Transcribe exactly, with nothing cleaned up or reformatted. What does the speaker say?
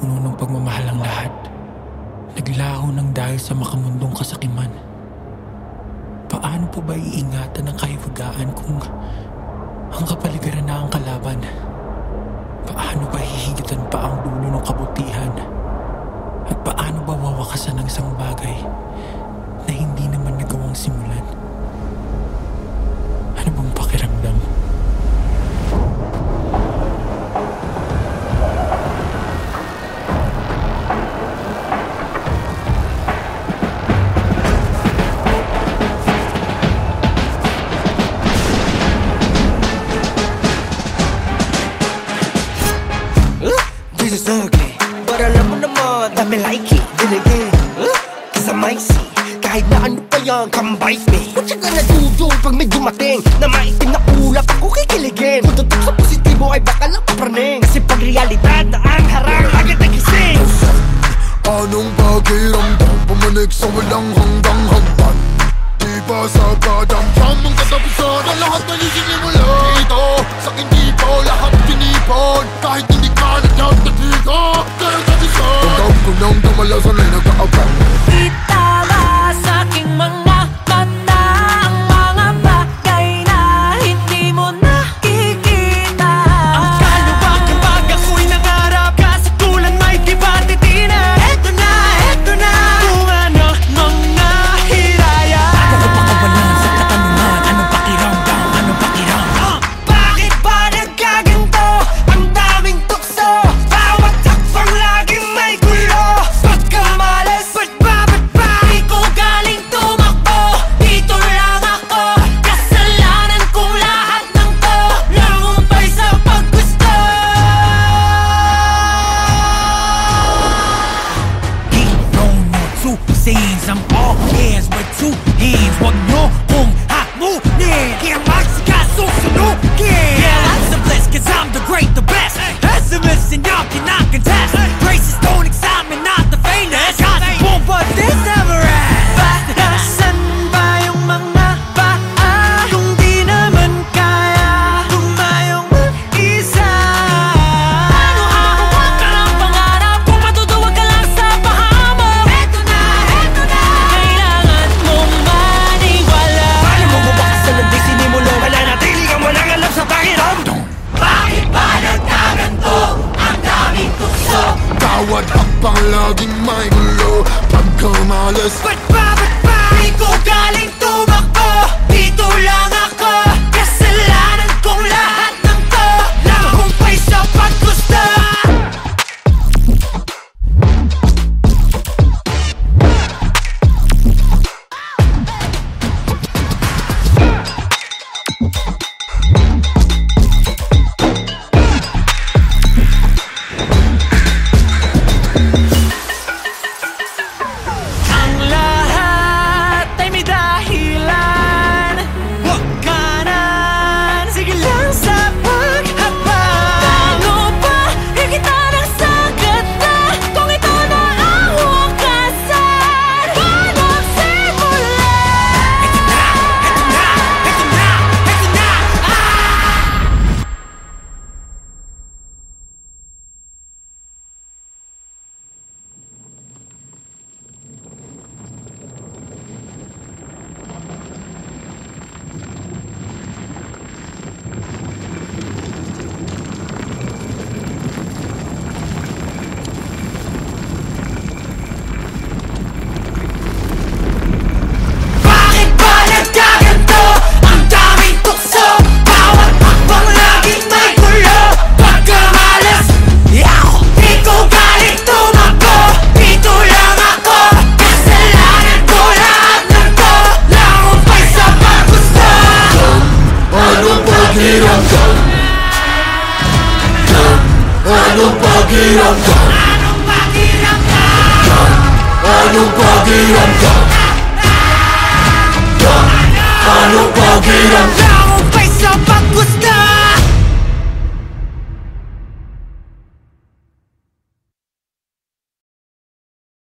puno ng pagmamahal ang lahat. Naglaho ng dahil sa makamundong kasakiman. Paano po ba iingatan ng kaiwagaan kung ang kapaligiran na ang kalaban? Paano ba hihigitan pa ang dulo ng kabutihan? At paano ba wawakasan ng isang bagay na hindi naman nagawang simulan? Ano bang pakiramdam? This is ugly, but alam mo naman, dami like it, then again, huh? Cause I'm icy, kahit na ano pa yan, come bite me. What you gonna do, do, pag may dumating na maitim na ulap, ako kikiligin. Kung tutok sa positibo ay baka lang papraning, kasi pag realidad na ang harang, agad nagising. Anong pakiramdam, pumanig sa walang hanggang hagdan? Di ba sa kadamdam ang katapusan ang lahat na isinimula? Ito, sa hindi po lahat tinipon, kahit hindi ka nagtatigo, dahil sa isa tandam ko nang damalasan ay nag-aabang. Di tama sa aking mga mata ang mga bagay na hindi mo nakikita. Ang kaluwag kapag ako'y nangarap, kasatulan may di ba titinan? Eto na, eto na, kung ano mga hiraya. Ako pakawalan sa katanungan, anong pakiramdam, anong pakiramdam? Bakit ba nagkaganto? Ang daming tukso, bawat hakbang laging may gulo. Pagkamalas, ba't ba, ba't ba? Di ko galing tumakbo, dito lang ako. Kasalanan kong lahat ng to, nangumpay sa paggusto. No, no, two scenes, I'm all ears with two hands. Wag nyo kung hamunin, kaya magsikasunugin. Yeah, that's a bliss, cause I'm the great, the best. Pessimist and y'all cannot contest. Racists don't examine, not the famous. Gossip, but this never ends. Batasan ba yung mga paa? Kung di naman kaya, tumayong mag-isa. Ano ako, wag ka lang pangarap, kung matutuwag ka lang sa pahamon. Eto na, eto na, Kailangan mong maniwala. Paano mo bubakasan ng di sinimulo? Mananatili kang walang alam sa pakiramdam. bakit ba nagkaganto? Ang daming tukso. Bawat hakbang laging may gulo, pagkamalas Ba't ba, ba't ba? Di ko galing tumakbo, dito lang ako. Kasalanan kong lahat ng to, nangumpay sa paggusto. Ang lahat ay may dahilan. Huwag ka nan, sige lang sa paghapang. Ano ba? Higita ng sagat na kung ito na ang wakasan. Walang simula. Eto na, eto na, eto na, eto na, ah! Bakit ba nagkaganto? Ang daming tukso, bawat hakbang laging may gulo. Pagkamalas, yaw! Di ko galing tumakbo, dito lang ako. Kasalanan ko lahat ng to, nangumpay sa paggusto. Anong pakiramdam? Anong pakiramdam? Anong pakiramdam? Anong pakiramdam?